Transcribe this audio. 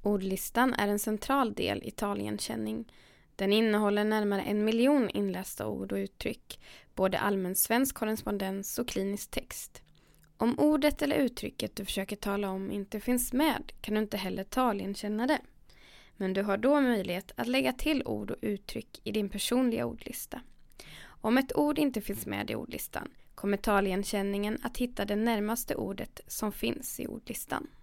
Ordlistan är en central del i taligenkänning. Den innehåller närmare 1 miljon inlästa ord och uttryck, både allmän svensk korrespondens och klinisk text. Om ordet eller uttrycket du försöker tala om inte finns med kan du inte heller taligenkänna det. Men du har då möjlighet att lägga till ord och uttryck i din personliga ordlista. Om ett ord inte finns med i ordlistan kommer taligenkänningen att hitta det närmaste ordet som finns i ordlistan.